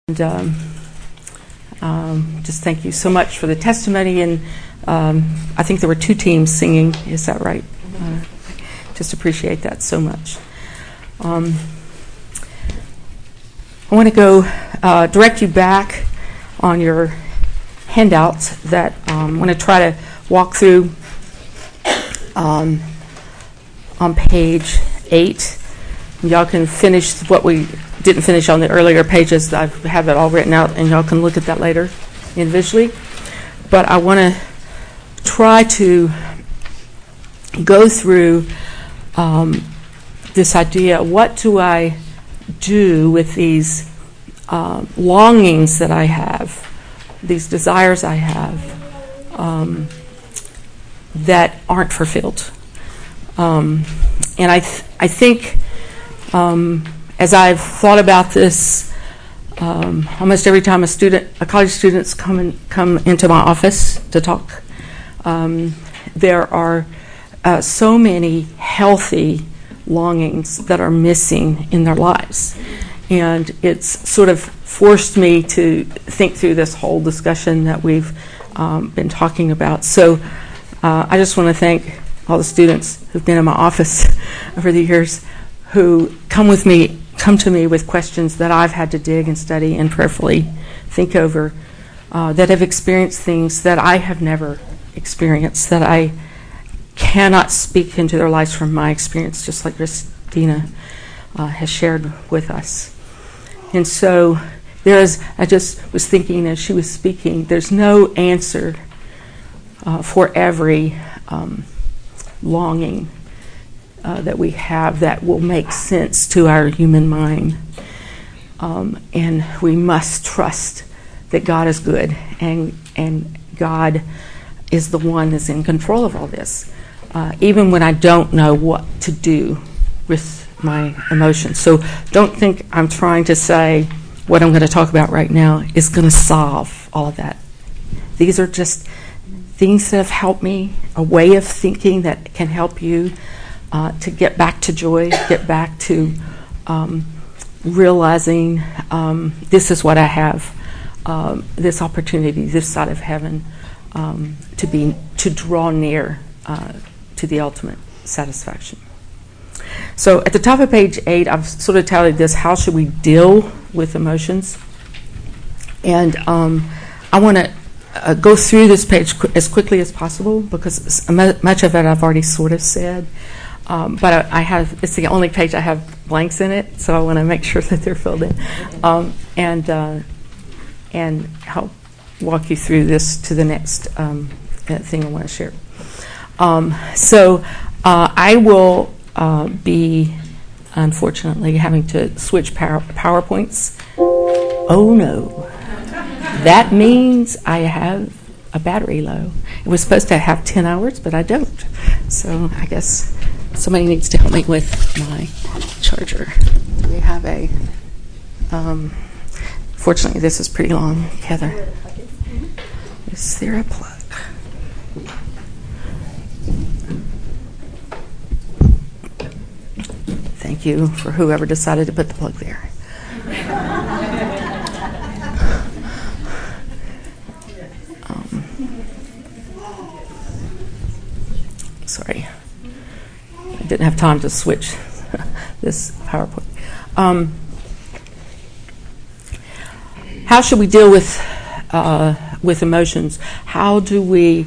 And just thank you so much for the testimony. And I think there were 2 teams singing. Is that right? Just appreciate that so much. I want to go direct you back on your handouts that I want to try to walk through on page 8. Y'all can finish what we didn't finish on the earlier pages. I have it all written out, and y'all can look at that later individually. But I want to try to go through this idea. What do I do with these longings that I have, these desires I have that aren't fulfilled? And I think as I've thought about this, almost every time a college student's come into my office to talk, there are so many healthy longings that are missing in their lives. And it's sort of forced me to think through this whole discussion that we've been talking about. So I just want to thank all the students who've been in my office over the years who come to me with questions that I've had to dig and study and prayerfully think over, that have experienced things that I have never experienced, that I cannot speak into their lives from my experience, just like Christina has shared with us. And so I just was thinking as she was speaking, there's no answer for every longing that we have that will make sense to our human mind. And we must trust that God is good and God is the one that's in control of all this, even when I don't know what to do with my emotions. So don't think I'm trying to say what I'm going to talk about right now is going to solve all of that. These are just things that have helped me, a way of thinking that can help you to get back to joy, get back to realizing this is what I have, this opportunity, this side of heaven, to draw near to the ultimate satisfaction. So at the top of page 8, I've sort of titled this, How Should We Deal with Emotions? And I want to go through this page as quickly as possible because much of it I've already sort of said. But it's the only page I have blanks in it, so I want to make sure that they're filled in. And help walk you through this to the next thing I want to share. So I will be, unfortunately, having to switch PowerPoints. Oh, no. That means I have a battery low. It was supposed to have 10 hours, but I don't. So I guess somebody needs to help me with my charger. We have fortunately, this is pretty long, Heather. Is there a plug? Thank you for whoever decided to put the plug there. Sorry. I didn't have time to switch this PowerPoint. How should we deal with emotions? How do we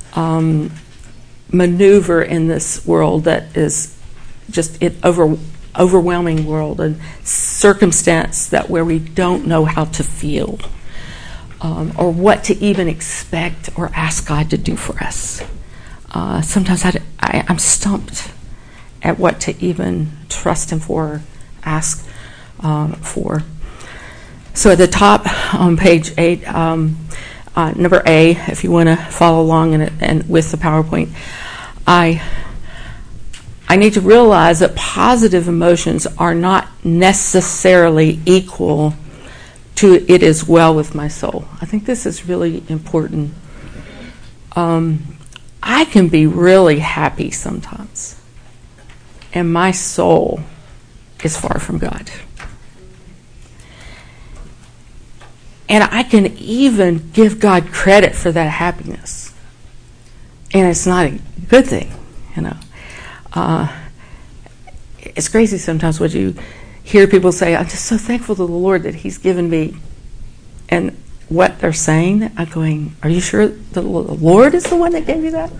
maneuver in this world that is just an overwhelming world and circumstance that where we don't know how to feel or what to even expect or ask God to do for us? Sometimes I'm stumped at what to even trust Him for, ask for. So at the top on page 8, number A, if you want to follow along and with the PowerPoint, I need to realize that positive emotions are not necessarily equal to it is well with my soul. I think this is really important. I can be really happy sometimes, and my soul is far from God. And I can even give God credit for that happiness. And it's not a good thing, you know. It's crazy sometimes when you hear people say, I'm just so thankful to the Lord that He's given me. And what they're saying, I'm going, are you sure the Lord is the one that gave you that?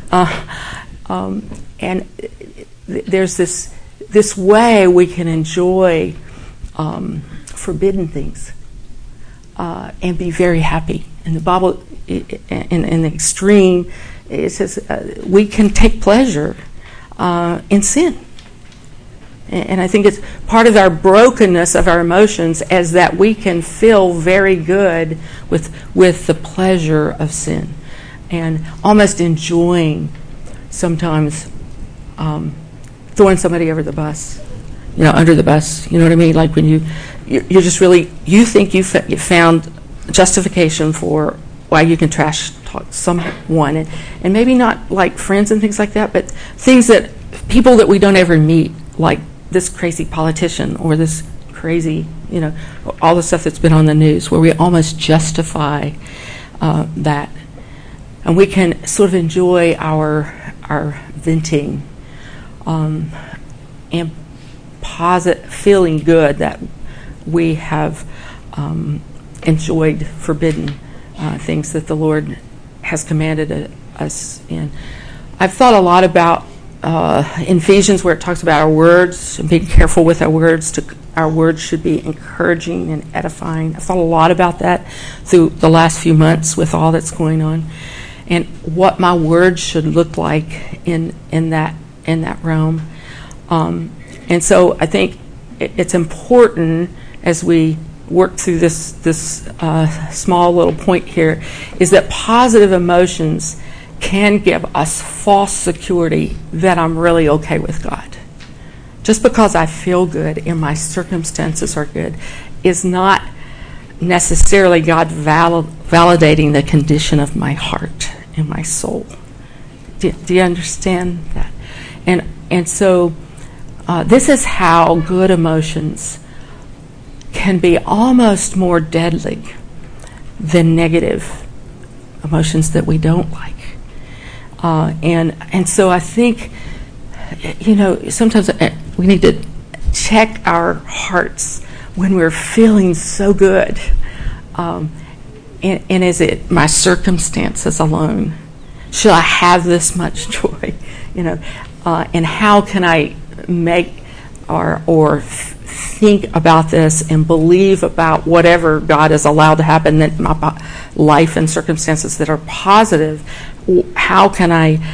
And there's this way we can enjoy forbidden things and be very happy. In the Bible, in the extreme, it says we can take pleasure in sin. And I think it's part of our brokenness of our emotions is that we can feel very good with the pleasure of sin and almost enjoying sometimes throwing somebody over the bus, you know, under the bus. You know what I mean? Like when you're just really, you think you found justification for why you can trash talk someone, and maybe not like friends and things like that, but things that people that we don't ever meet, like this crazy politician or this crazy, you know, all the stuff that's been on the news, where we almost justify that, and we can sort of enjoy our venting and feeling good that we have enjoyed forbidden things that the Lord has commanded us in. I've thought a lot about in Ephesians, where it talks about our words and being careful with our words. Our words should be encouraging and edifying. I've thought a lot about that through the last few months with all that's going on, and what my words should look like in that realm. And so I think it's important as we work through this small little point here, is that positive emotions can give us false security that I'm really okay with God. Just because I feel good and my circumstances are good is not necessarily God validating the condition of my heart and my soul. Do you understand that? And so this is how good emotions can be almost more deadly than negative emotions that we don't like. And so I think, you know, sometimes we need to check our hearts when we're feeling so good. And is it my circumstances alone? Should I have this much joy? You know, and how can I make or think about this and believe about whatever God has allowed to happen in my life and circumstances that are positive? How can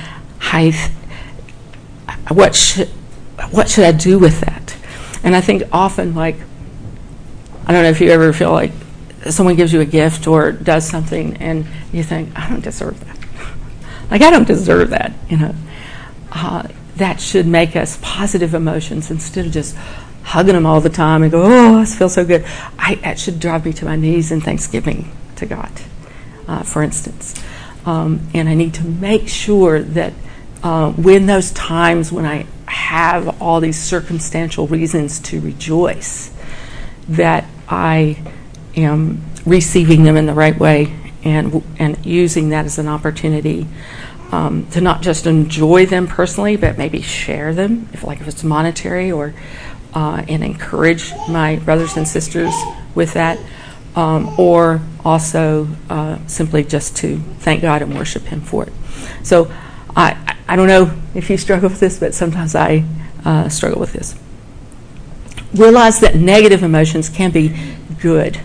what should I do with that? And I think often, like, I don't know if you ever feel like someone gives you a gift or does something and you think, I don't deserve that. Like, I don't deserve that, you know. That should make us positive emotions instead of just hugging them all the time and go, oh, I feel so good. That should drive me to my knees in thanksgiving to God, for instance. And I need to make sure that when those times when I have all these circumstantial reasons to rejoice, that I am receiving them in the right way and using that as an opportunity to not just enjoy them personally, but maybe share them, if it's monetary, or and encourage my brothers and sisters with that, or also simply just to thank God and worship Him for it. So I don't know if you struggle with this, but sometimes I struggle with this. Realize that negative emotions can be good.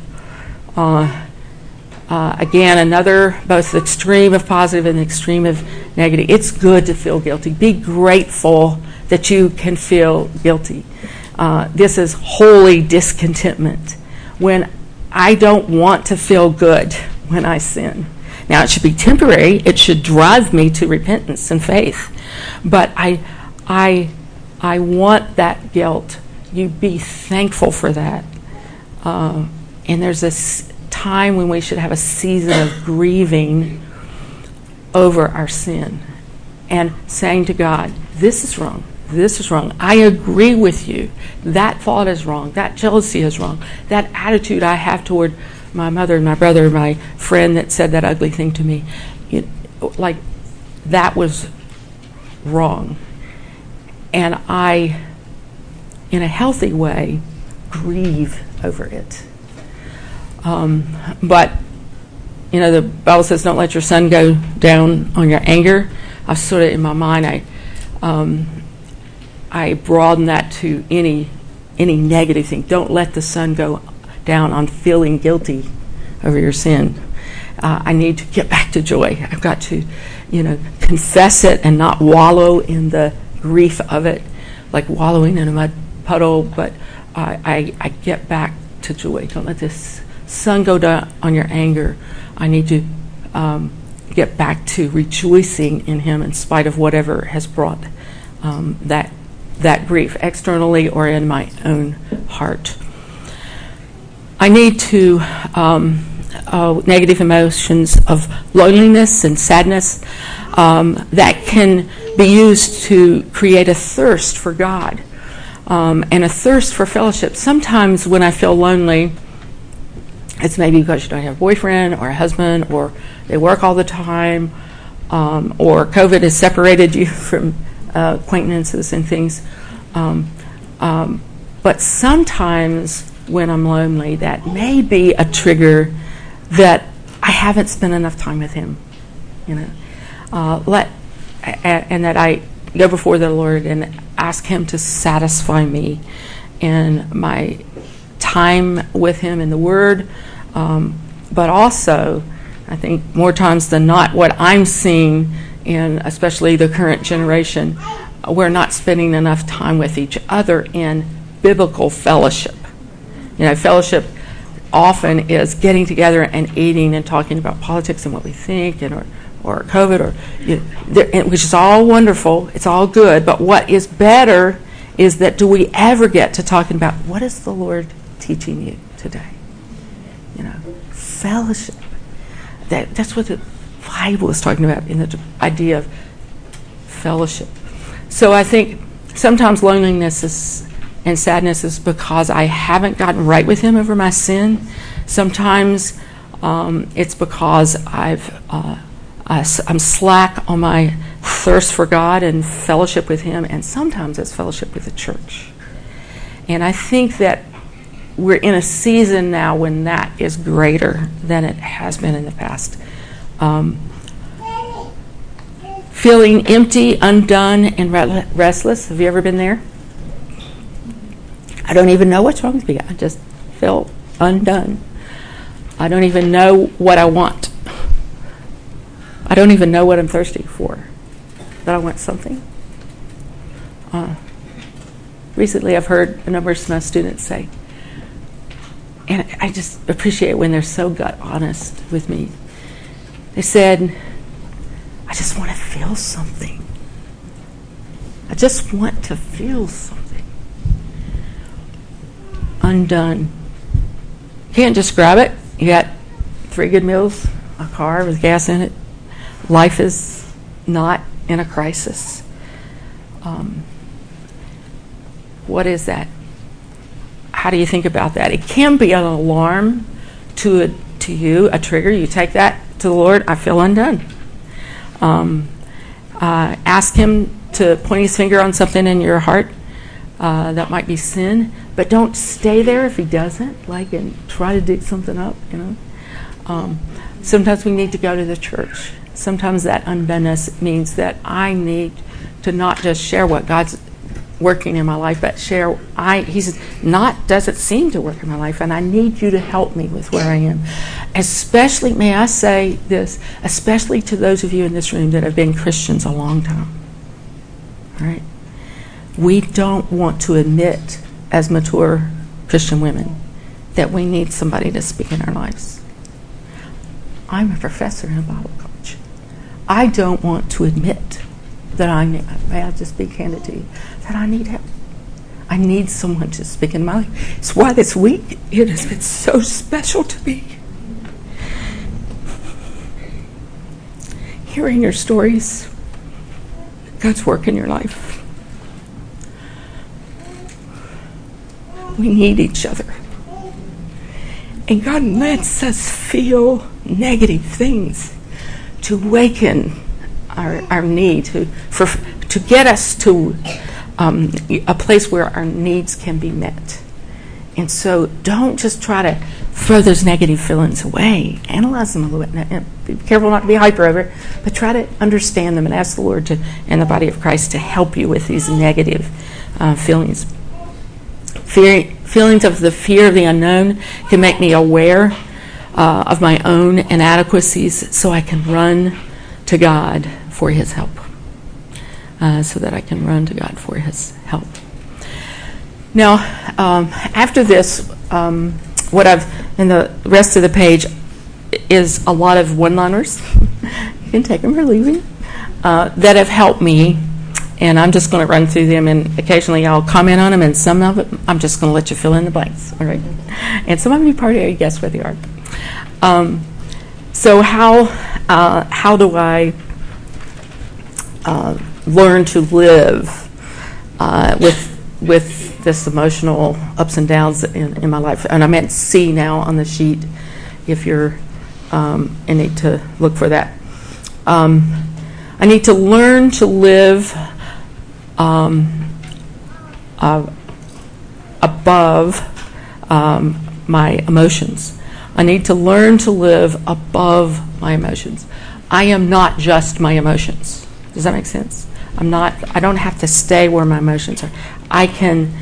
Again, another, both the extreme of positive and the extreme of negative. It's good to feel guilty. Be grateful that you can feel guilty. This is holy discontentment. When I don't want to feel good when I sin. Now, it should be temporary. It should drive me to repentance and faith. But I want that guilt. You be thankful for that. And there's this time when we should have a season of grieving over our sin and saying to God, this is wrong. This is wrong. I agree with you. That thought is wrong. That jealousy is wrong. That attitude I have toward my mother and my brother, my friend that said that ugly thing to me, like that was wrong. And I, in a healthy way, grieve over it. But, the Bible says don't let your sun go down on your anger. I sort of, in my mind, I broaden that to any negative thing. Don't let the sun go down on feeling guilty over your sin. I need to get back to joy. I've got to, confess it and not wallow in the grief of it, like wallowing in a mud puddle, but I get back to joy. Don't let this sun go down on your anger. I need to get back to rejoicing in Him in spite of whatever has brought that grief, externally or in my own heart. I need to negative emotions of loneliness and sadness that can be used to create a thirst for God and a thirst for fellowship. Sometimes when I feel lonely, it's maybe because you don't have a boyfriend or a husband, or they work all the time, or COVID has separated you from acquaintances and things. But sometimes when I'm lonely, that may be a trigger that I haven't spent enough time with Him, and that I go before the Lord and ask Him to satisfy me in my time with Him in the Word, but also, I think more times than not, what I'm seeing in especially the current generation, we're not spending enough time with each other in biblical fellowship. Fellowship often is getting together and eating and talking about politics and what we think, or COVID, which is all wonderful. It's all good. But what is better is that do we ever get to talking about what is the Lord teaching you today? Fellowship. That's what the Bible is talking about in the idea of fellowship. So I think sometimes loneliness and sadness is because I haven't gotten right with Him over my sin. Sometimes it's because I'm slack on my thirst for God and fellowship with Him, and sometimes it's fellowship with the church. And I think that we're in a season now when that is greater than it has been in the past. Feeling empty, undone, and restless. Have you ever been there? I don't even know what's wrong with me. I just feel undone. I don't even know what I want. I don't even know what I'm thirsty for. But I want something. Recently I've heard a number of my students say, and I just appreciate when they're so gut honest with me. They said, I just want to feel something. I just want to feel something. Undone. Can't just grab it. You got 3 good meals, a car with gas in it. Life is not in a crisis. What is that? How do you think about that? It can be an alarm to you, a trigger. You take that to the Lord. I feel undone. Ask Him to point His finger on something in your heart that might be sin, but don't stay there if He doesn't, and try to dig something up. Sometimes we need to go to the church. Sometimes that undoneness means that I need to not just share what God's working in my life, but share He's not doesn't seem to work in my life, and I need you to help me with where I am. Especially, may I say this, especially to those of you in this room that have been Christians a long time. All right? We don't want to admit, as mature Christian women, that we need somebody to speak in our lives. I'm a professor in a Bible college. I don't want to admit that may I just be candid to you, that I need help. I need someone to speak in my life. It's why this week it has been so special to me. Hearing your stories, God's work in your life. We need each other. And God lets us feel negative things to awaken our need, to get us to a place where our needs can be met. And so don't just try to throw those negative feelings away. Analyze them a little bit. And be careful not to be hyper over it, but try to understand them and ask the Lord and the body of Christ to help you with these negative feelings. Feelings of the fear of the unknown can make me aware of my own inadequacies so I can run to God for His help. Now, after this, what I've, in the rest of the page, is a lot of one-liners. You can take them or leave them, that have helped me. And I'm just going to run through them, and occasionally I'll comment on them, and some of it I'm just going to let you fill in the blanks. All right? And some of you probably already guessed where they are. So how do I learn to live with this emotional ups and downs in my life? And I meant C now on the sheet, if you're in need to look for that. I need to learn to live above my emotions. I need to learn to live above my emotions. I am not just my emotions. Does that make sense? I don't have to stay where my emotions are. I can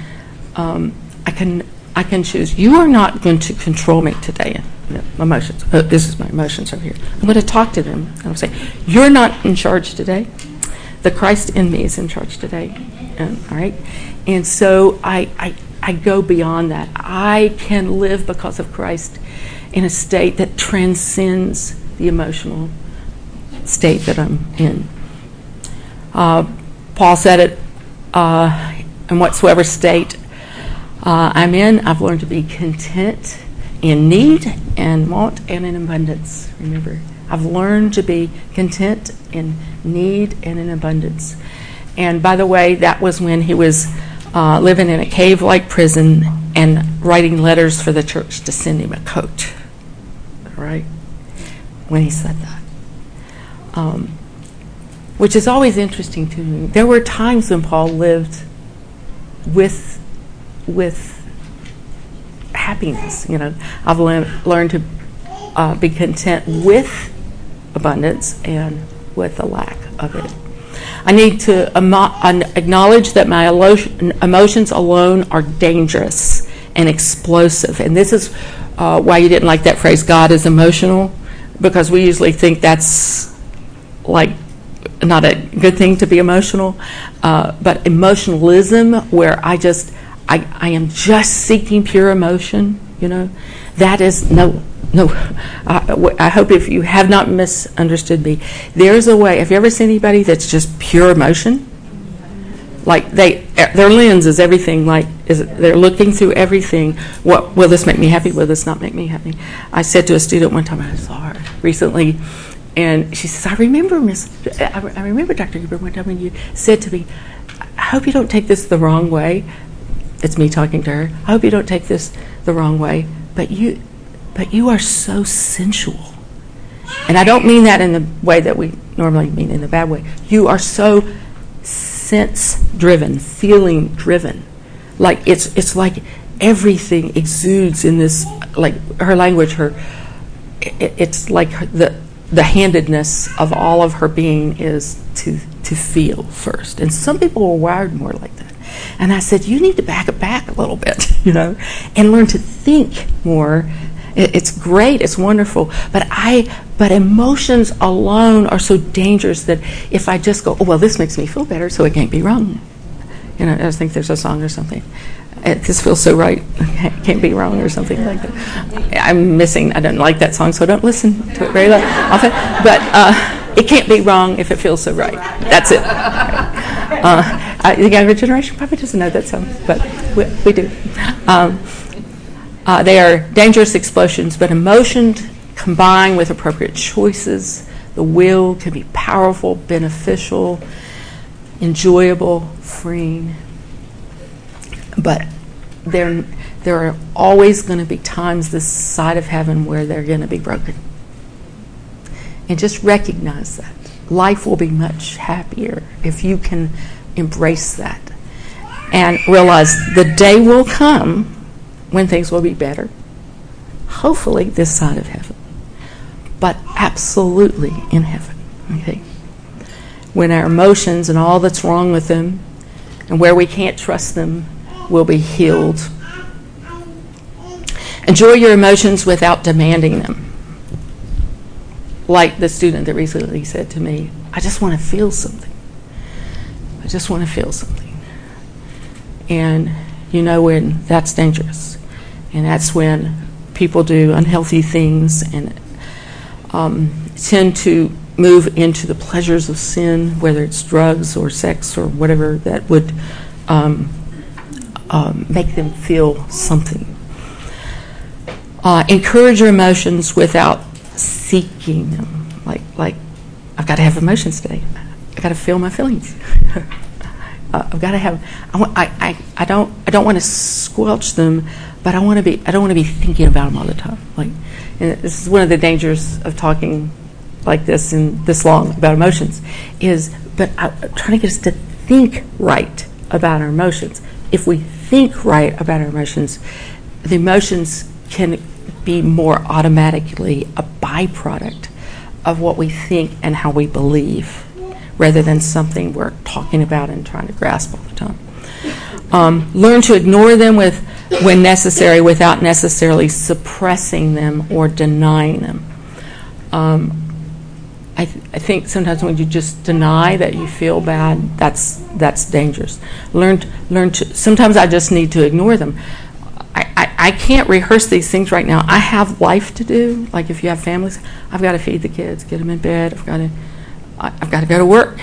choose. You are not going to control me today. Emotions. Oh, this is my emotions over here. I'm going to talk to them. I'm going to say, you're not in charge today. The Christ in me is in charge today. All right? And so I go beyond that. I can live because of Christ in a state that transcends the emotional state that I'm in. Paul said it, in whatsoever state I'm in, I've learned to be content in need and want and in abundance. Remember, I've learned to be content in need and in abundance. And by the way, that was when he was living in a cave-like prison and writing letters for the church to send him a coat. Right? When he said that. Which is always interesting to me. There were times when Paul lived with happiness. I've learned to be content with abundance and with the lack of it. I need to acknowledge that my emotions alone are dangerous and explosive. And this is why you didn't like that phrase, God is emotional, because we usually think that's like not a good thing to be emotional. But emotionalism, where I am just seeking pure emotion, that is no. I hope if you have not misunderstood me, there's a way. Have you ever seen anybody that's just pure emotion? Like their lens is everything. They're looking through everything. What will this make me happy? Will this not make me happy? I said to a student one time, I saw her recently, and she says, I remember Dr. Huber one time when you said to me, I hope you don't take this the wrong way. It's me talking to her. I hope you don't take this the wrong way, but you are so sensual. And I don't mean that in the way that we normally mean, in the bad way. You are so sense-driven, feeling-driven. Like it's like everything exudes in this, like her language, it's like the handedness of all of her being is to feel first. And some people are wired more like that. And I said, you need to back it back a little bit, and learn to think more. It's great, it's wonderful, but emotions alone are so dangerous that if I just go, oh, well, this makes me feel better, so it can't be wrong. I think there's a song or something. This feels so right, it can't be wrong, or something like that. I don't like that song, so I don't listen to it very often. But it can't be wrong if it feels so right. That's it. The younger generation probably doesn't know that song, but we do. They are dangerous explosions, but emotions combined with appropriate choices, the will can be powerful, beneficial, enjoyable, freeing. But they're there are always going to be times this side of heaven where they're going to be broken. And just recognize that. Life will be much happier if you can embrace that and realize the day will come when things will be better. Hopefully this side of heaven, but absolutely in heaven. Okay? When our emotions and all that's wrong with them and where we can't trust them will be healed. Enjoy your emotions without demanding them. Like the student that recently said to me, I just want to feel something. I just want to feel something. And you know when that's dangerous. And that's when people do unhealthy things and tend to move into the pleasures of sin, whether it's drugs or sex or whatever that would make them feel something. Encourage your emotions without seeking them. Like I've got to have emotions today. I've got to feel my feelings. I've got to have. I don't want to squelch them, but I don't want to be thinking about them all the time. And this is one of the dangers of talking like this and this long about emotions. But I'm trying to get us to think right about our emotions. If we think right about our emotions, the emotions can be more automatically a byproduct of what we think and how we believe, rather than something we're talking about and trying to grasp all the time. Learn to ignore them when necessary without necessarily suppressing them or denying them. I think sometimes when you just deny that you feel bad, that's dangerous. Learn to. Sometimes I just need to ignore them. I can't rehearse these things right now. I have life to do. Like if you have families, I've got to feed the kids, get them in bed. I've got to go to work.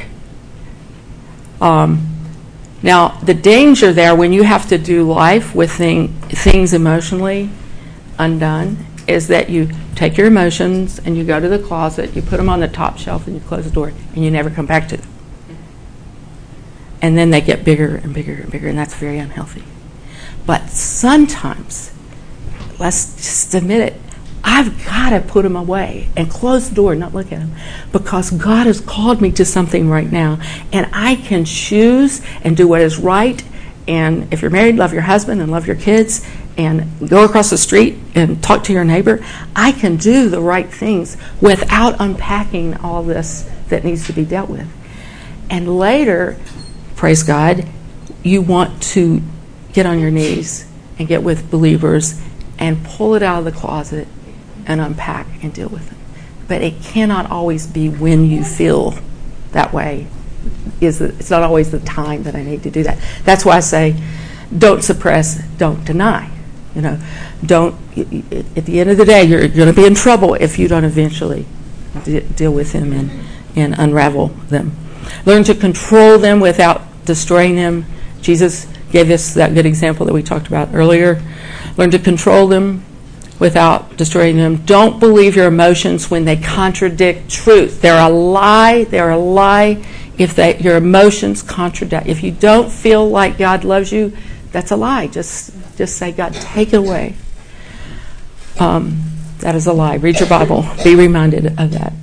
Now, the danger there when you have to do life with things emotionally undone is that you take your emotions and you go to the closet, you put them on the top shelf, and you close the door, and you never come back to them. And then they get bigger and bigger and bigger, and that's very unhealthy. But sometimes, let's just admit it, I've got to put them away and close the door and not look at them, because God has called me to something right now, and I can choose and do what is right. And if you're married, love your husband and love your kids and go across the street and talk to your neighbor. I can do the right things without unpacking all this that needs to be dealt with. And later, praise God, you want to get on your knees and get with believers and pull it out of the closet and unpack and deal with it. But it cannot always be when you feel that way. It's not always the time that I need to do that. That's why I say, don't suppress, don't deny. Don't. At the end of the day, you're going to be in trouble if you don't eventually deal with them and unravel them. Learn to control them without destroying them. Jesus gave us that good example that we talked about earlier. Learn to control them without destroying them. Don't believe your emotions when they contradict truth. They're a lie. They're a lie if your emotions contradict. If you don't feel like God loves you, that's a lie. Just say, God, take it away. That is a lie. Read your Bible. Be reminded of that.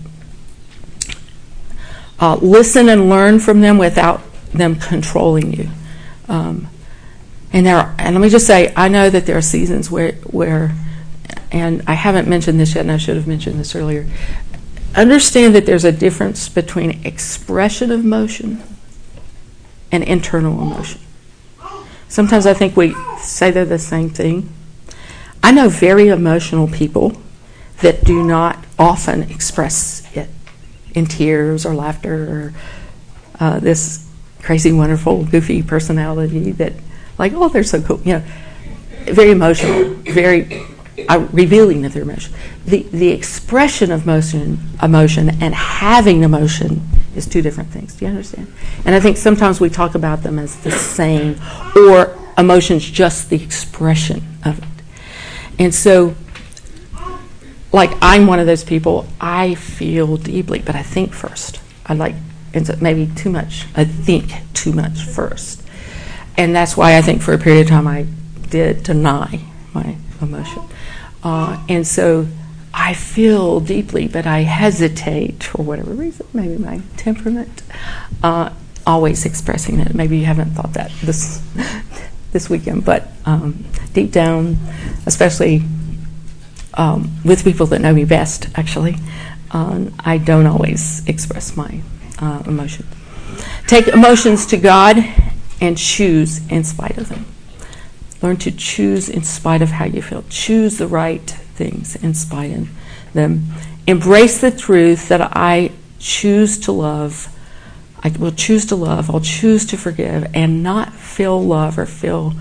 Listen and learn from them without them controlling you. And let me just say, I know that there are seasons where, and I haven't mentioned this yet, and I should have mentioned this earlier. Understand that there's a difference between expression of emotion and internal emotion. Sometimes I think we say they're the same thing. I know very emotional people that do not often express it in tears or laughter or this crazy, wonderful, goofy personality that, like, oh, they're so cool. Very emotional, very revealing of their emotion. The expression of emotion and having emotion is two different things. Do you understand? And I think sometimes we talk about them as the same, or emotion's just the expression of it. And so, like, I'm one of those people, I feel deeply, but I think first. Maybe too much. I think too much first. And that's why I think for a period of time I did deny my emotion. And so I feel deeply, but I hesitate for whatever reason, maybe my temperament, always expressing it. Maybe you haven't thought that this weekend, but deep down, especially with people that know me best, actually, I don't always express my emotion. Take emotions to God and choose in spite of them. Learn to choose in spite of how you feel. Choose the right things in spite of them. Embrace the truth that I choose to love. I will choose to love. I'll choose to forgive and not feel love or feel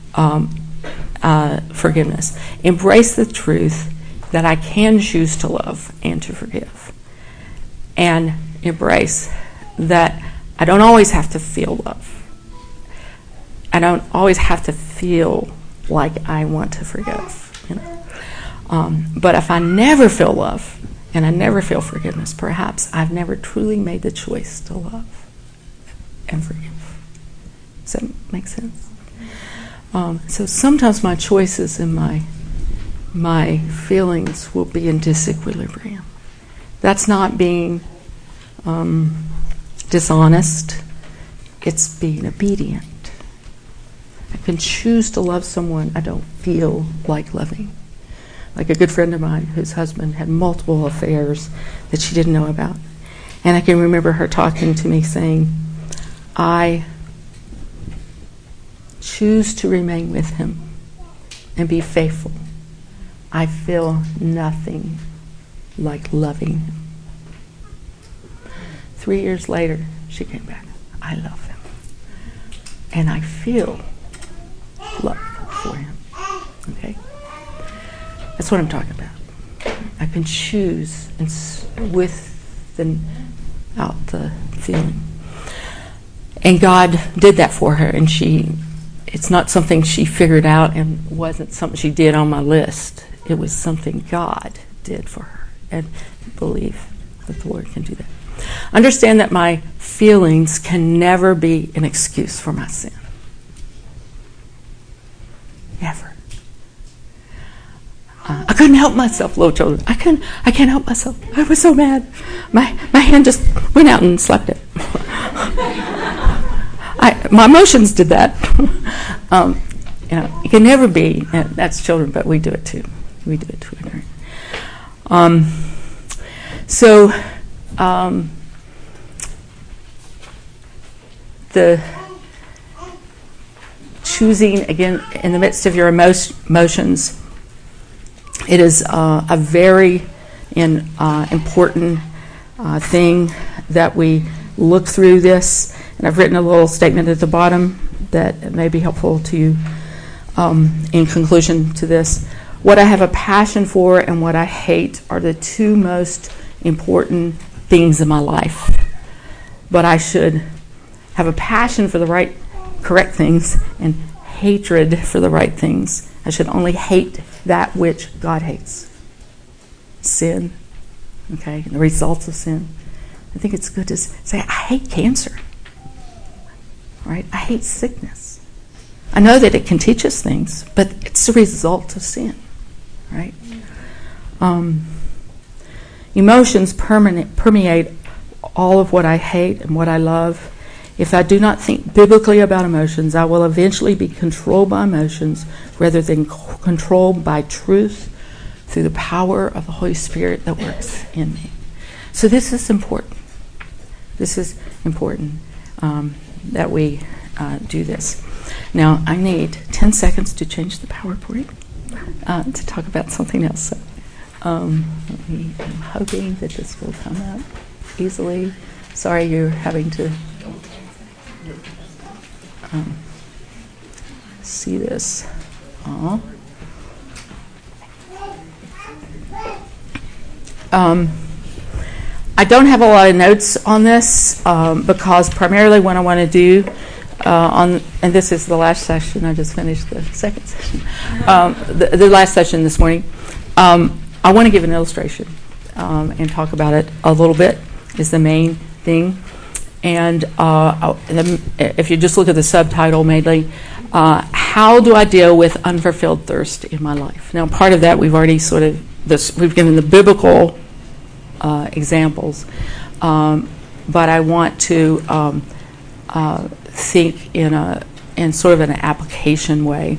forgiveness. Embrace the truth that I can choose to love and to forgive. And embrace that I don't always have to feel love. I don't always have to feel like I want to forgive. But if I never feel love and I never feel forgiveness, perhaps I've never truly made the choice to love and forgive. Does that make sense? So sometimes my choices and my feelings will be in disequilibrium. That's not being dishonest. It's being obedient. I can choose to love someone I don't feel like loving. Like a good friend of mine whose husband had multiple affairs that she didn't know about. And I can remember her talking to me saying, I choose to remain with him and be faithful. I feel nothing like loving him. 3 years later, she came back. I love him. And I feel love for him. Okay? That's what I'm talking about. I can choose without the feeling. And God did that for her, and it's not something she figured out and wasn't something she did on my list. It was something God did for her, and believe that the Lord can do that. Understand that my feelings can never be an excuse for my sin. Never. I couldn't help myself, little children. I can't help myself. I was so mad. My hand just went out and slapped it. My emotions did that. It can never be. That's children, but we do it too. We do it too. The choosing, again, in the midst of your emotions, it is a very important thing that we look through this. And I've written a little statement at the bottom that may be helpful to you in conclusion to this. What I have a passion for and what I hate are the two most important things in my life. But I should have a passion for the correct things and hatred for the right things. I should only hate that which God hates. Sin, okay, the results of sin. I think it's good to say, I hate cancer, right? I hate sickness. I know that it can teach us things, but it's the result of sin, right? Emotions permeate all of what I hate and what I love. If I do not think biblically about emotions, I will eventually be controlled by emotions rather than controlled by truth through the power of the Holy Spirit that works in me. So this is important. This is important that we do this. Now, I need 10 seconds to change the PowerPoint to talk about something else. So, I'm hoping that this will come up easily. Sorry you're having to see this. I don't have a lot of notes on this because primarily what I want to do and this is the last session. I just finished the second session. The last session this morning. I want to give an illustration and talk about it a little bit is the main thing. And if you just look at the subtitle mainly, how do I deal with unfulfilled thirst in my life? Now, part of that we've already we've given the biblical examples, but I want to think in sort of an application way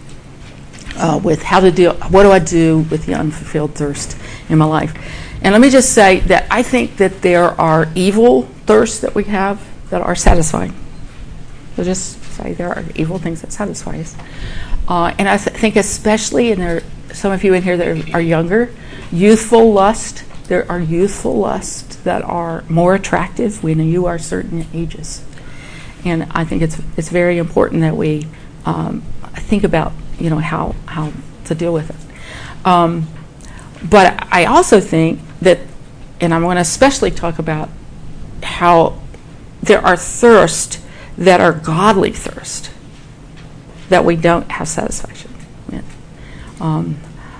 with how to deal. What do I do with the unfulfilled thirst in my life? And let me just say that I think that there are evil thirsts that we have that are satisfying. So just say there are evil things that satisfy us. And I think especially, and there are some of you in here that are younger, youthful lust. There are youthful lusts that are more attractive when you are certain ages. And I think it's very important that we think about, how to deal with it. But I also think that, and I'm going to especially talk about how there are thirst that are godly thirst that we don't have satisfaction with.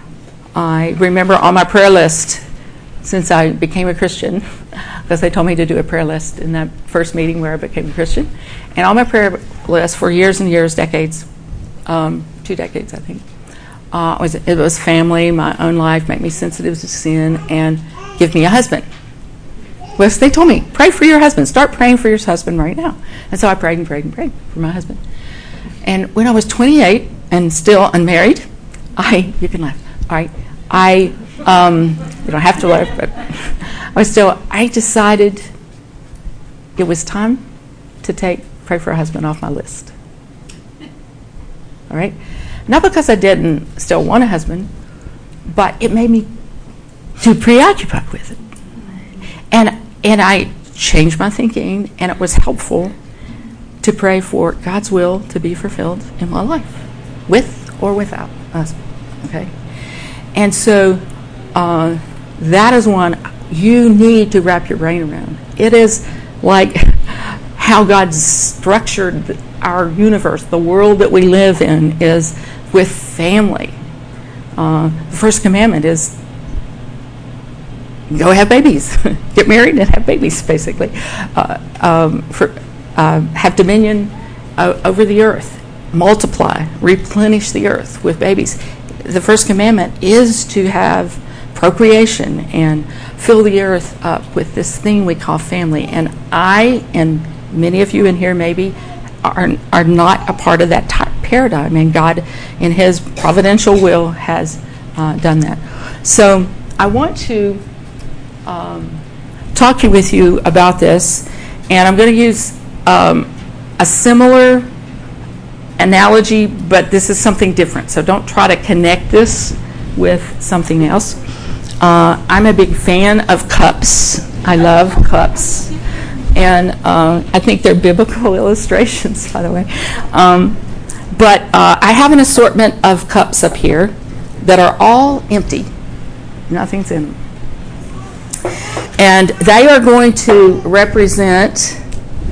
I remember on my prayer list, since I became a Christian, because they told me to do a prayer list in that first meeting where I became a Christian, and on my prayer list for years and years, decades, 2 decades I think, it was family, my own life, make me sensitive to sin, and give me a husband. Well, they told me, pray for your husband. Start praying for your husband right now. And so I prayed and prayed and prayed for my husband. And when I was 28 and still unmarried, you can laugh. All right, you don't have to laugh, but I decided it was time to pray for a husband off my list. All right? Not because I didn't still want a husband, but it made me too preoccupied with it. And I changed my thinking, and it was helpful to pray for God's will to be fulfilled in my life, with or without a husband. Okay? And so that is one you need to wrap your brain around. It is like how God structured our universe, the world that we live in, is with family. The first commandment is go have babies, get married and have babies, basically. Have dominion over the earth, multiply, replenish the earth with babies. The first commandment is to have procreation and fill the earth up with this thing we call family. And I, and many of you in here maybe, are not a part of that paradigm. And God, in His providential will, has done that. So I want to talk with you about this, and I'm going to use a similar analogy, but this is something different. So don't try to connect this with something else. I'm a big fan of cups. I love cups. And I think they're biblical illustrations, by the way. But I have an assortment of cups up here that are all empty. Nothing's in them. And they are going to represent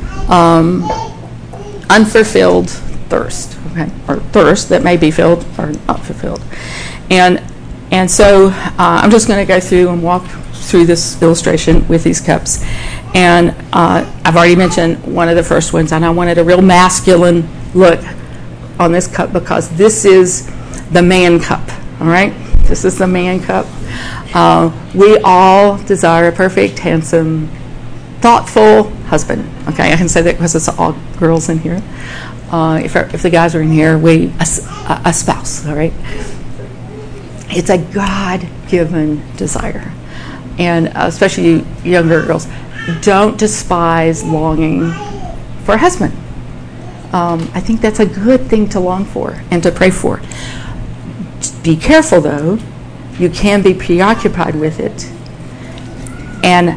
unfulfilled thirst, okay, or thirst that may be filled or not fulfilled. And so I'm just going to go through and walk through this illustration with these cups. And I've already mentioned one of the first ones, and I wanted a real masculine look on this cup because this is the man cup, all right? This is the man cup. We all desire a perfect, handsome, thoughtful husband. Okay, I can say that because it's all girls in here. If the guys are in here, a spouse, all right? It's a God-given desire. And especially you younger girls, don't despise longing for a husband. I think that's a good thing to long for and to pray for. Be careful, though. You can be preoccupied with it and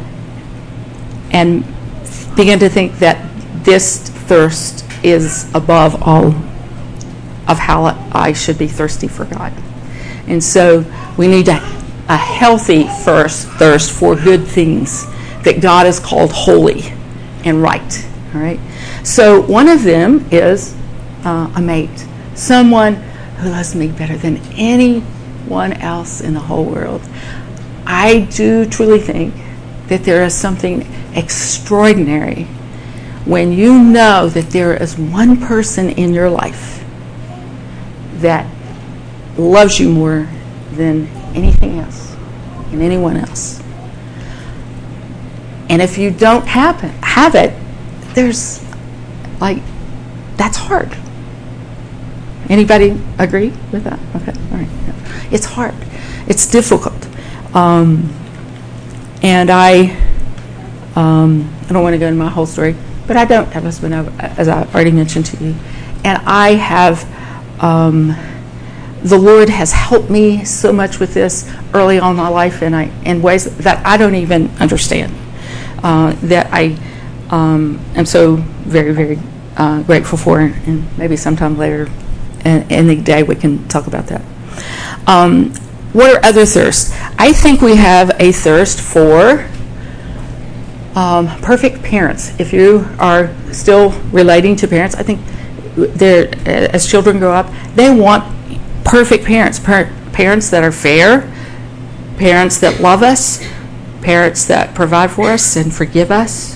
begin to think that this thirst is above all of how I should be thirsty for God. And so we need a healthy thirst for good things that God has called holy and right. All right. So one of them is a mate, someone who loves me better than anyone else in the whole world. I do truly think that there is something extraordinary when you know that there is one person in your life that loves you more than anything else and anyone else. And if you don't have it, there's that's hard. Anybody agree with that? Okay, all right. It's hard. It's difficult. And I don't want to go into my whole story, but I don't have a husband, as I already mentioned to you. And I have, the Lord has helped me so much with this early on in my life in ways that I don't even understand. That I am so very, very grateful for, and maybe sometime later in the day we can talk about that. What are other thirsts? I think we have a thirst for perfect parents. If you are still relating to parents, I think as children grow up, they want perfect parents. Parents that are fair, parents that love us, parents that provide for us and forgive us,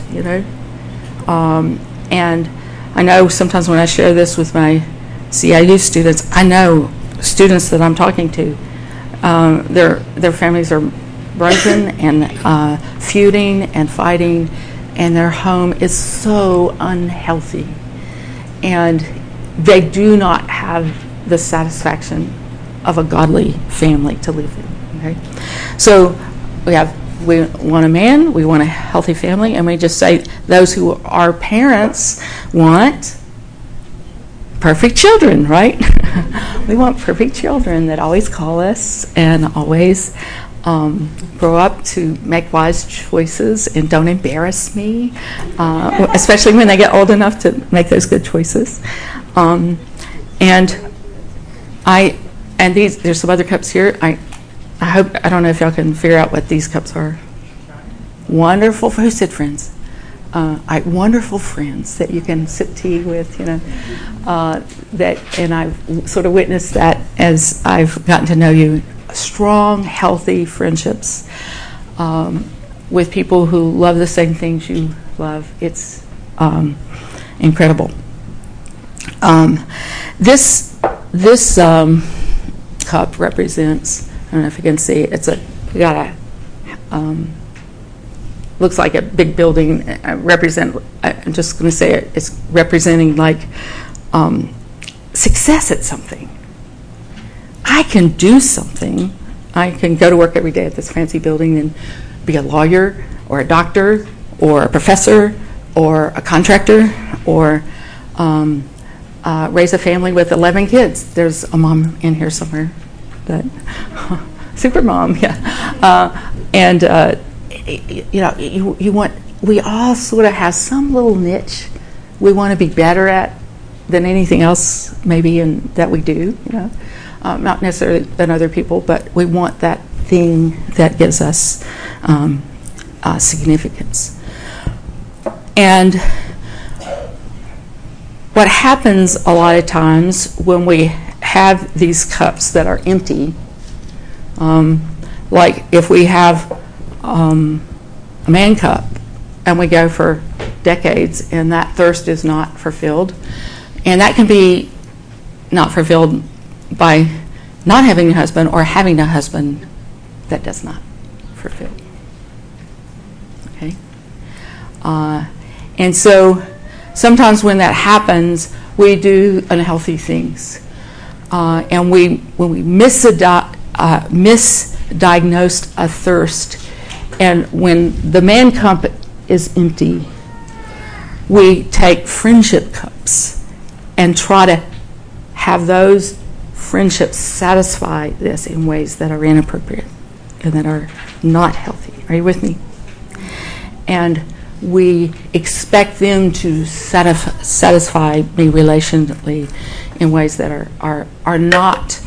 And I know sometimes when I share this with my CIU students, I know students that I'm talking to, their families are broken and feuding and fighting, and their home is so unhealthy, and they do not have the satisfaction of a godly family to live in. Okay, so we want a man, we want a healthy family, and we just say those who are parents want perfect children, right? We want perfect children that always call us and always grow up to make wise choices and don't embarrass me, especially when they get old enough to make those good choices. There's some other cups here. I don't know if y'all can figure out what these cups are. Wonderful, who said friends? Wonderful friends that you can sip tea with, and I've sort of witnessed that as I've gotten to know you. Strong, healthy friendships with people who love the same things you love. It's incredible. This cup represents, I don't know if you can see, looks like a big building. I'm just going to say it's representing success at something. I can do something. I can go to work every day at this fancy building and be a lawyer or a doctor or a professor or a contractor or raise a family with 11 kids. There's a mom in here somewhere. Super mom, yeah. We all sort of have some little niche we want to be better at than anything else maybe that we do, not necessarily than other people, but we want that thing that gives us significance. And what happens a lot of times when we have these cups that are empty, like if we have a man cup and we go for decades and that thirst is not fulfilled, and that can be not fulfilled by not having a husband or having a husband that does not fulfill. Okay? And so sometimes when that happens, we do unhealthy things. And when we misdiagnosed a thirst, and when the man cup is empty, we take friendship cups and try to have those friendships satisfy this in ways that are inappropriate and that are not healthy. Are you with me? And we expect them to satisfy me relationally in ways that are not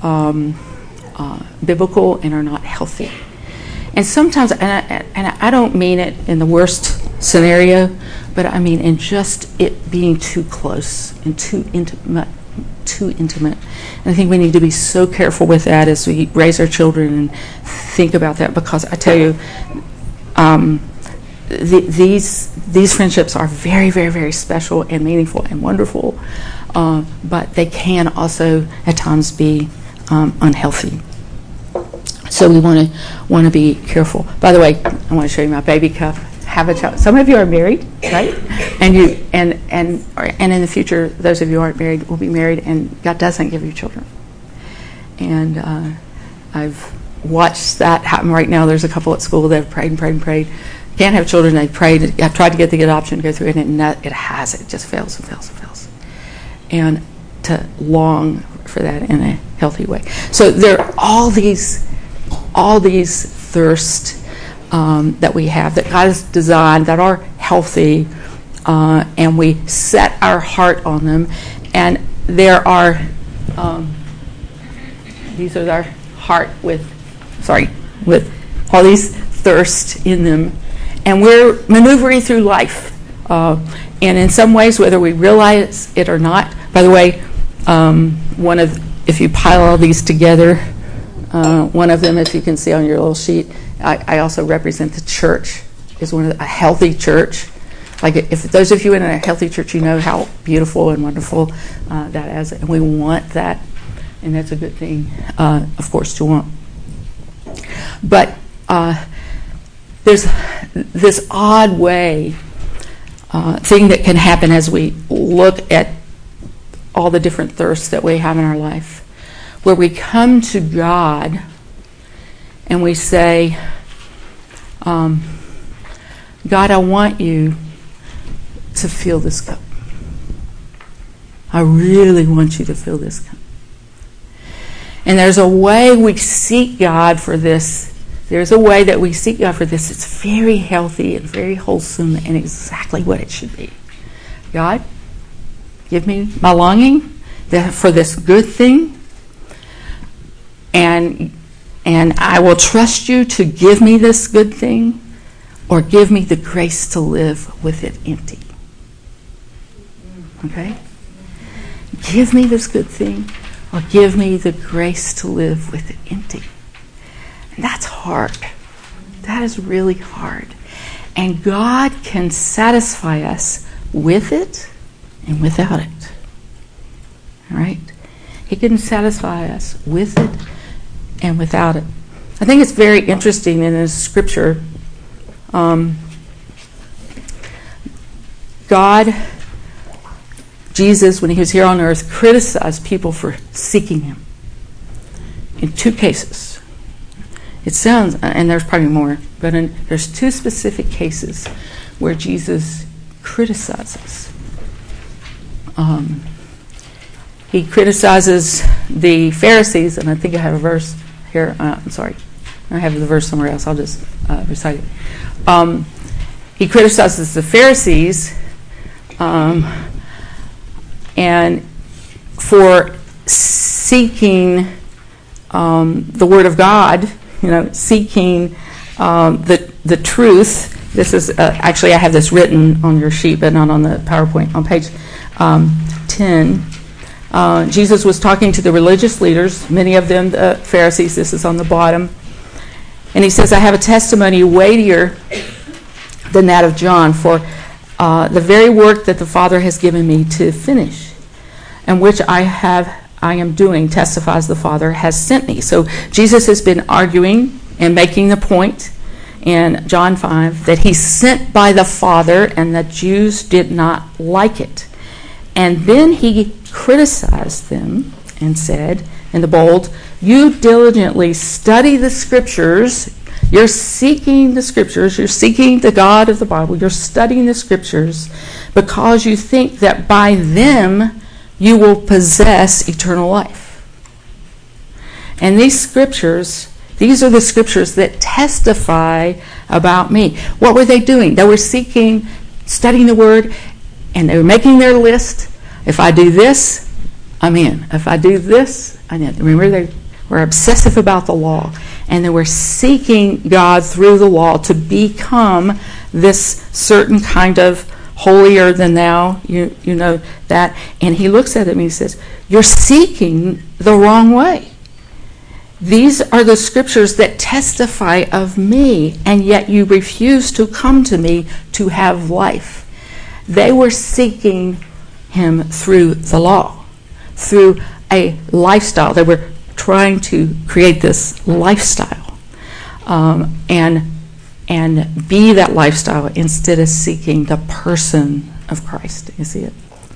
biblical and are not healthy. And sometimes, and I don't mean it in the worst scenario, but I mean in just it being too close and too intimate. And I think we need to be so careful with that as we raise our children and think about that, because I tell you, these friendships are very, very, very special and meaningful and wonderful, but they can also at times be unhealthy. So we want to be careful. By the way, I want to show you my baby cup. Have a child. Some of you are married, right? And in the future, those of you who aren't married will be married, and God doesn't give you children. And I've watched that happen right now. There's a couple at school that have prayed and prayed and prayed. Can't have children. They've prayed. I've tried to get the adoption to go through it, and it has. It just fails and fails and fails. And to long for that in a healthy way. So there are all these thirsts that we have that God has designed that are healthy, and we set our heart on them. And there are these are our heart with all these thirsts in them, and we're maneuvering through life. And in some ways, whether we realize it or not. By the way, if you pile all these together, one of them, if you can see on your little sheet, I also represent the church. Is a healthy church. Like if those of you in a healthy church, you know how beautiful and wonderful that is, and we want that, and that's a good thing, of course, to want. But there's this odd thing that can happen as we look at all the different thirsts that we have in our life, where we come to God and we say, God, I want you to fill this cup. I really want you to fill this cup. And there's a way we seek God for this. There's a way that we seek God for this. It's very healthy and very wholesome and exactly what it should be. God, give me my longing for this good thing, and I will trust you to give me this good thing, or give me the grace to live with it empty. Okay? Give me this good thing, or give me the grace to live with it empty. And that's hard. That is really hard. And God can satisfy us with it and without it. All right? He can satisfy us with it and without it. I think it's very interesting in the scripture. Jesus, when he was here on earth, criticized people for seeking him in two cases. It sounds, and there's probably more, but there's two specific cases where Jesus criticizes. He criticizes the Pharisees, and I think I have a verse here. I'm sorry. I have the verse somewhere else. I'll just recite it. He criticizes the Pharisees and for seeking the Word of God, seeking the truth. This is actually, I have this written on your sheet, but not on the PowerPoint. On page 10, Jesus was talking to the religious leaders, many of them the Pharisees. This is on the bottom. And he says, I have a testimony weightier than that of John, for the very work that the Father has given me to finish, and which I am doing, testifies the Father has sent me. So Jesus has been arguing and making the point in John 5 that he's sent by the Father, and the Jews did not like it. And then he criticized them and said, in the bold, you diligently study the Scriptures. You're seeking the Scriptures. You're seeking the God of the Bible. You're studying the Scriptures because you think that by them you will possess eternal life. And these Scriptures, these are the Scriptures that testify about me. What were they doing? They were seeking, studying the Word, and they were making their list. If I do this, I'm in. If I do this, I'm in. Remember, they were obsessive about the law, and they were seeking God through the law to become this certain kind of holier than thou, you know that. And he looks at them and he says, you're seeking the wrong way. These are the scriptures that testify of me, and yet you refuse to come to me to have life. They were seeking him through the law, through a lifestyle. They were trying to create this lifestyle and be that lifestyle instead of seeking the person of Christ. You see it?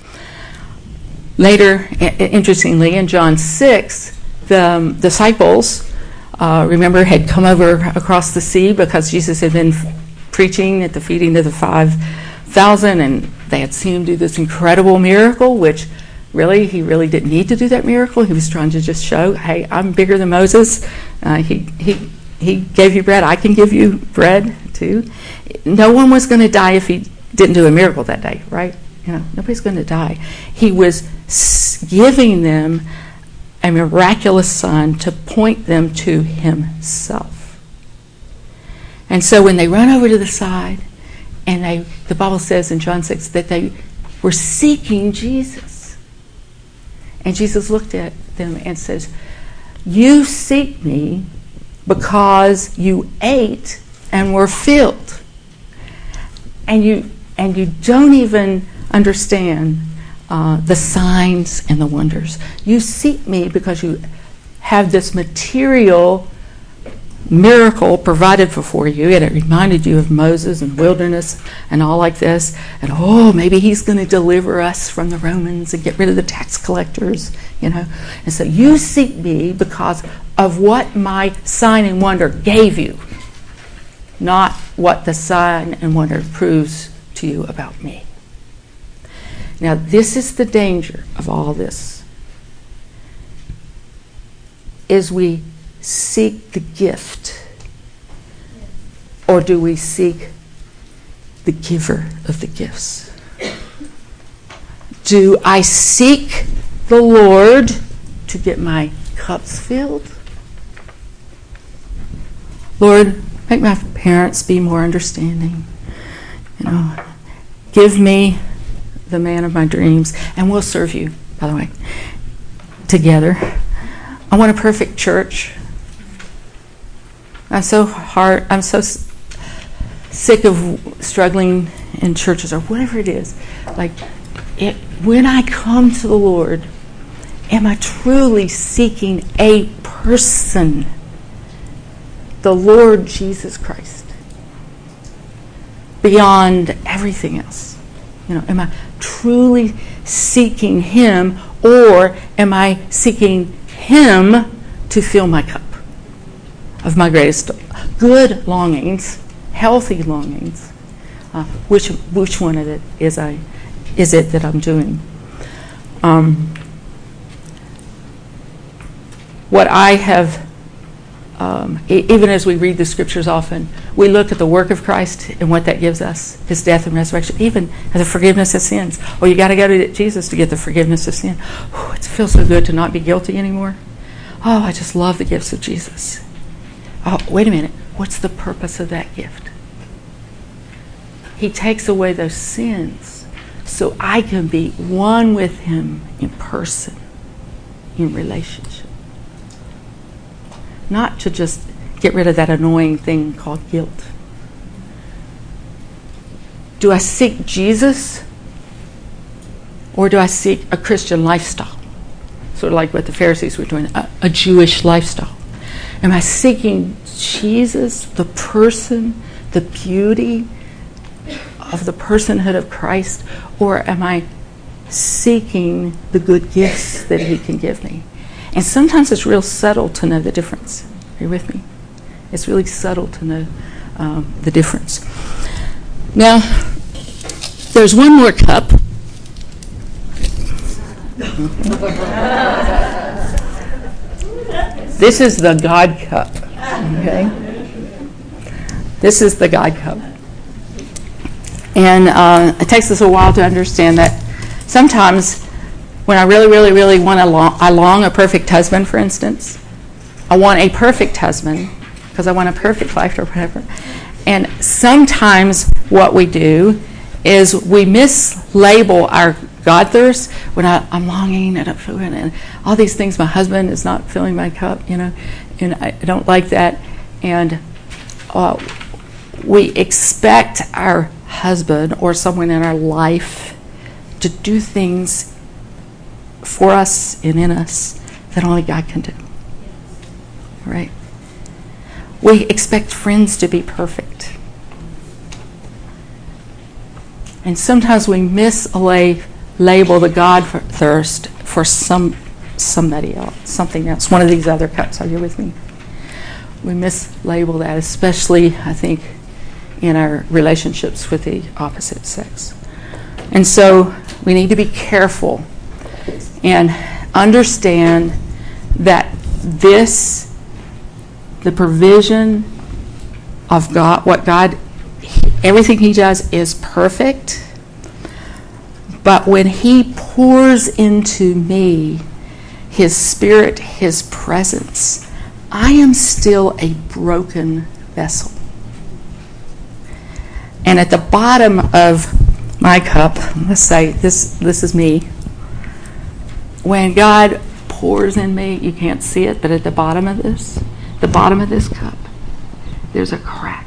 Later, interestingly, in John 6, the disciples, remember, had come over across the sea because Jesus had been preaching at the feeding of the 5,000, and they had seen him do this incredible miracle, which he really didn't need to do that miracle. He was trying to just show, hey, I'm bigger than Moses. He gave you bread. I can give you bread too. No one was going to die if he didn't do a miracle that day, right? Nobody's going to die. He was giving them a miraculous sign to point them to himself. And so when they run over to the side, and the Bible says in John 6 that they were seeking Jesus. And Jesus looked at them and says, you seek me because you ate and were filled. And you don't even understand the signs and the wonders. You seek me because you have this material miracle provided for you, and it reminded you of Moses and wilderness and all like this, and maybe he's going to deliver us from the Romans and get rid of the tax collectors, and so you seek me because of what my sign and wonder gave you, not what the sign and wonder proves to you about me. Now, this is the danger of all this, is we seek the gift, or do we seek the giver of the gifts? Do I seek the Lord to get my cups filled? Lord, make my parents be more understanding. Give me the man of my dreams, and we'll serve you, by the way, together. I want a perfect church. I'm so sick of struggling in churches or whatever it is. When I come to the Lord, am I truly seeking a person, the Lord Jesus Christ, beyond everything else? Am I truly seeking him, or am I seeking him to fill my cup of my greatest good longings, healthy longings? Which one of it is it that I'm doing? What I have, even as we read the scriptures often, we look at the work of Christ and what that gives us, his death and resurrection, even the forgiveness of sins. You got to go to Jesus to get the forgiveness of sin. It feels so good to not be guilty anymore. I just love the gifts of Jesus. Wait a minute. What's the purpose of that gift? He takes away those sins so I can be one with him in person, in relationship. Not to just get rid of that annoying thing called guilt. Do I seek Jesus, or do I seek a Christian lifestyle? Sort of like what the Pharisees were doing, a Jewish lifestyle. Am I seeking Jesus, the person, the beauty of the personhood of Christ, or am I seeking the good gifts that he can give me? And sometimes it's real subtle to know the difference. Are you with me? It's really subtle to know the difference. Now, there's one more cup. This is the God cup. Okay? This is the God cup. And it takes us a while to understand that sometimes when I really, really, really want I long a perfect husband, for instance. I want a perfect husband because I want a perfect wife or whatever. And sometimes what we do is we mislabel our God thirst when I'm longing and I'm feeling and all these things. My husband is not filling my cup, And I don't like that. And we expect our husband or someone in our life to do things for us and in us that only God can do. Right? We expect friends to be perfect. And sometimes we mislabel the God thirst for somebody else, something else, one of these other cups. Are you with me? We mislabel that, especially, I think, in our relationships with the opposite sex. And so we need to be careful and understand that the provision of God, everything He does is perfect. But when He pours into me His Spirit, His presence, I am still a broken vessel. And at the bottom of my cup, let's say this is me. When God pours in me, you can't see it, but at the bottom of this cup, there's a crack.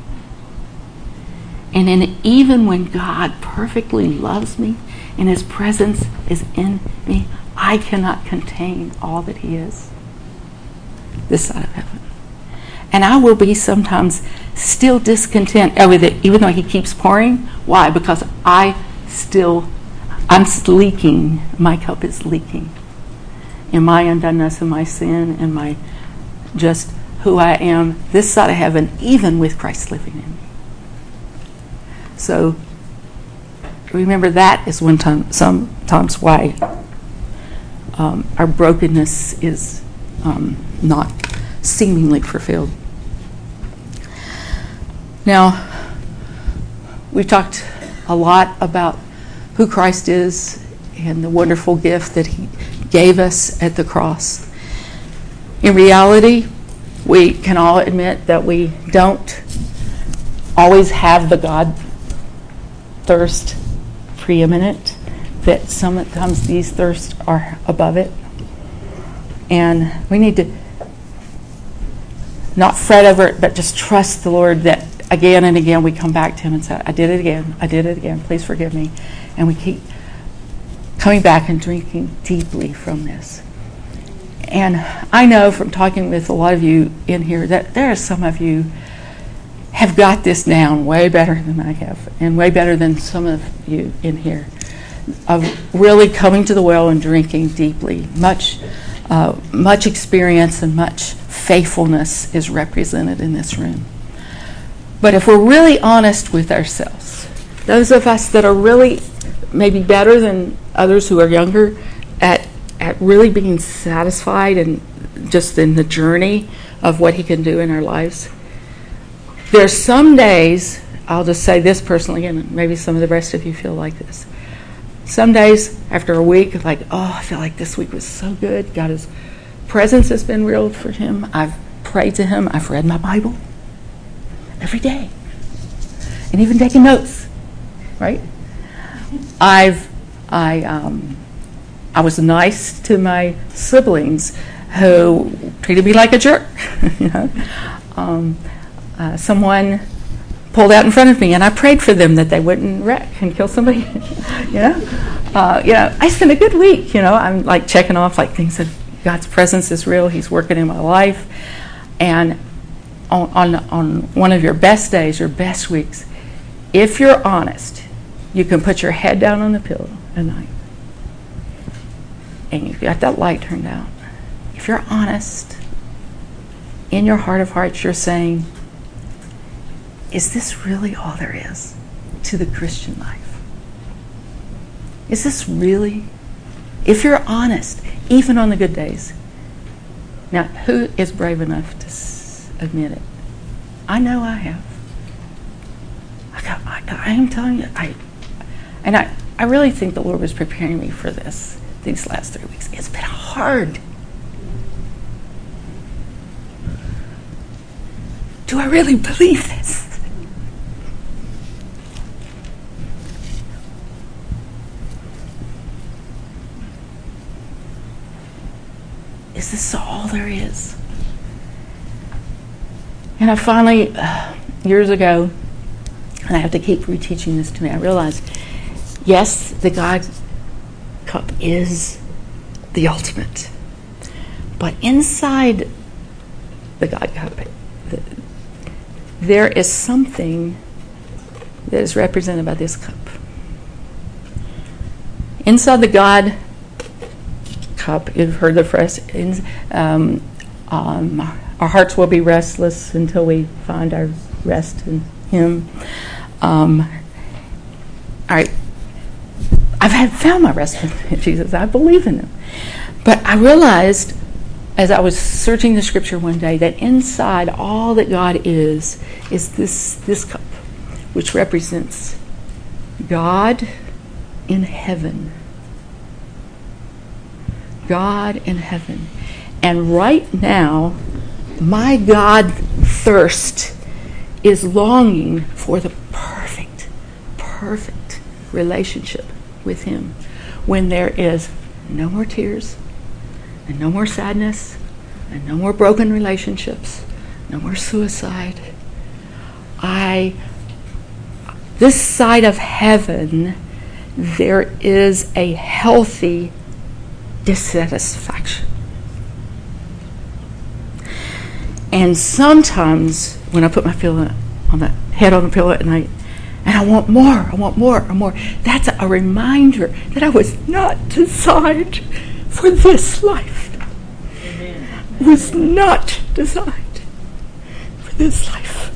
And even when God perfectly loves me and His presence is in me, I cannot contain all that He is this side of heaven. And I will be sometimes still discontent with it, even though He keeps pouring. Why? Because I'm leaking. My cup is leaking. In my undoneness and my sin and my just who I am this side of heaven, even with Christ living in me. So remember, that is sometimes why our brokenness is not seemingly fulfilled. Now, we've talked a lot about who Christ is and the wonderful gift that He gave us at the cross. In reality, we can all admit that we don't always have the God thirst preeminent, that sometimes these thirsts are above it. And we need to not fret over it, but just trust the Lord that again and again we come back to Him and say, I did it again, please forgive me. And we keep coming back and drinking deeply from this. And I know from talking with a lot of you in here that there are some of you have got this down way better than I have, and way better than some of you in here, of really coming to the well and drinking deeply. Much experience and much faithfulness is represented in this room. But if we're really honest with ourselves, those of us that are really maybe better than others who are younger at really being satisfied and just in the journey of what He can do in our lives, there's some days, I'll just say this personally, and maybe some of the rest of you feel like this. Some days after a week, like, oh, I feel like this week was so good. God's presence has been real for Him. I've prayed to Him. I've read my Bible every day, and even taking notes. Right? I was nice to my siblings who treated me like a jerk. You know, someone pulled out in front of me, and I prayed for them that they wouldn't wreck and kill somebody. I spent a good week. I'm like checking off like things that God's presence is real. He's working in my life, and on one of your best days, your best weeks, if you're honest, you can put your head down on the pillow at night, and you've got that light turned out. If you're honest, in your heart of hearts, you're saying, is this really all there is to the Christian life? Is this really? If you're honest, even on the good days. Now, who is brave enough to admit it? I know I have. I am telling you, I really think the Lord was preparing me for these last 3 weeks. It's been hard. Do I really believe this? Is this all there is? And I finally, years ago, and I have to keep reteaching this to me, I realized, yes, the God cup is the ultimate. But inside the God cup, there is something that is represented by this cup. Inside the God cup, you've heard the phrase, our hearts will be restless until we find our rest in Him. All right, I've found my rest in Jesus. I believe in Him. But I realized as I was searching the scripture one day that inside all that God is this cup, which represents God in heaven. God in heaven. And right now, my God thirst is longing for the perfect relationship with Him, when there is no more tears and no more sadness and no more broken relationships, no more suicide. This side of heaven, there is a healthy dissatisfaction. And sometimes when I put my head on the pillow at night, and I want more, that's a reminder that I was not designed for this life. Amen. I was not designed for this life.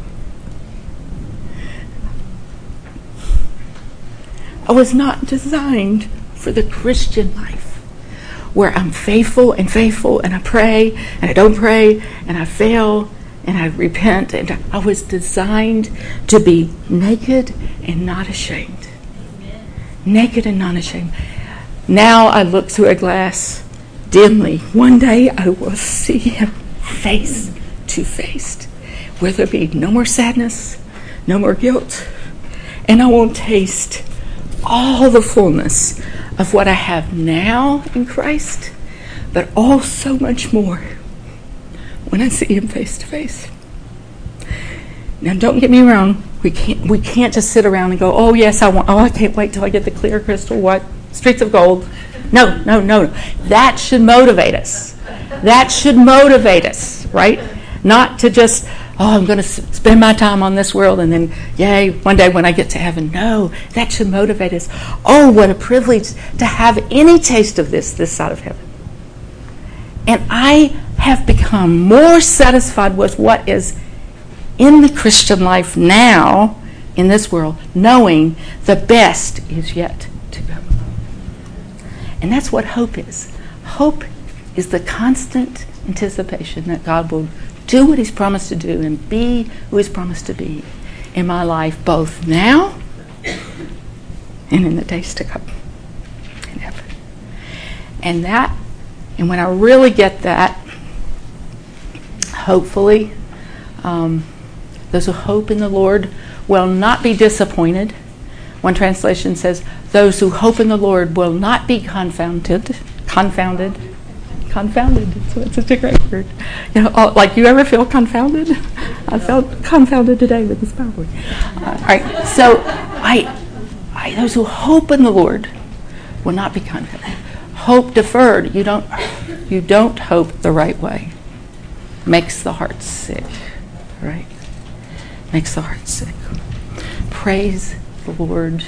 I was not designed for the Christian life, where I'm faithful and I pray and I don't pray and I fail and I repent, and I was designed to be naked and not ashamed. Amen. Naked and not ashamed. Now I look through a glass dimly. One day I will see Him face to face, where there be no more sadness, no more guilt, and I will taste all the fullness of what I have now in Christ, but also much more when I see Him face to face. Now, don't get me wrong. We can't just sit around and go, oh yes, I can't wait till I get the clear crystal white streets of gold. No. That should motivate us. Right? Not to just, I'm going to spend my time on this world and then, yay, one day when I get to heaven. No, that should motivate us. Oh, what a privilege to have any taste of this side of heaven. And I have become more satisfied with what is in the Christian life now in this world, knowing the best is yet to come. And that's what hope is. Hope is the constant anticipation that God will do what He's promised to do and be who He's promised to be in my life, both now and in the days to come in heaven. And when I really get that, hopefully, those who hope in the Lord will not be disappointed. One translation says, those who hope in the Lord will not be confounded. It's such a great word. Like, you ever feel confounded? I felt confounded today with this PowerPoint. All right, so those who hope in the Lord will not be confounded. Hope deferred. You don't hope the right way. Makes the heart sick, right? Makes the heart sick. Praise the Lord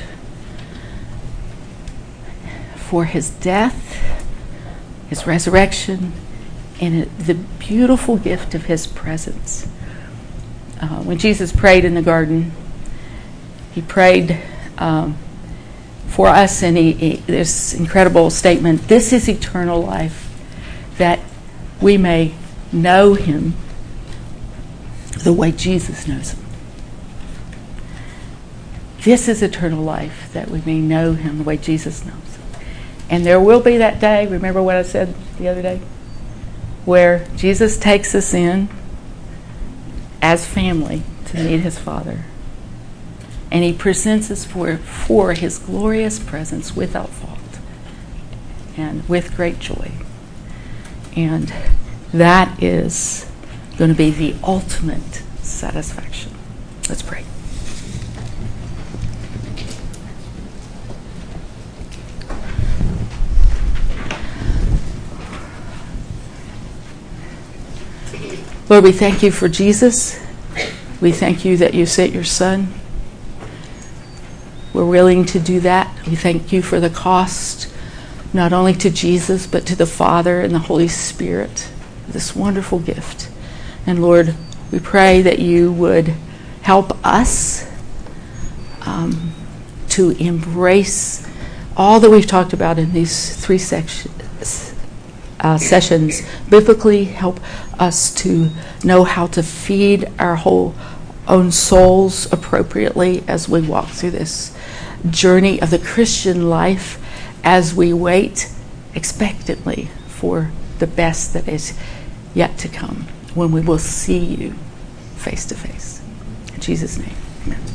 for His death, His resurrection, and the beautiful gift of His presence. When Jesus prayed in the garden, He prayed for us, and this incredible statement, this is eternal life, that we may know Him the way Jesus knows Him. This is eternal life, that we may know Him the way Jesus knows Him. And there will be that day, remember what I said the other day, where Jesus takes us in as family to meet His Father. And He presents us for His glorious presence without fault and with great joy. And that is going to be the ultimate satisfaction. Let's pray. Lord, we thank you for Jesus. We thank you that you sent your Son. We're willing to do that. We thank you for the cost, not only to Jesus, but to the Father and the Holy Spirit, this wonderful gift. And Lord, we pray that you would help us to embrace all that we've talked about in these three sessions, biblically help us to know how to feed our whole own souls appropriately as we walk through this journey of the Christian life, as we wait expectantly for the best that is yet to come, when we will see you face to face. In Jesus' name, amen.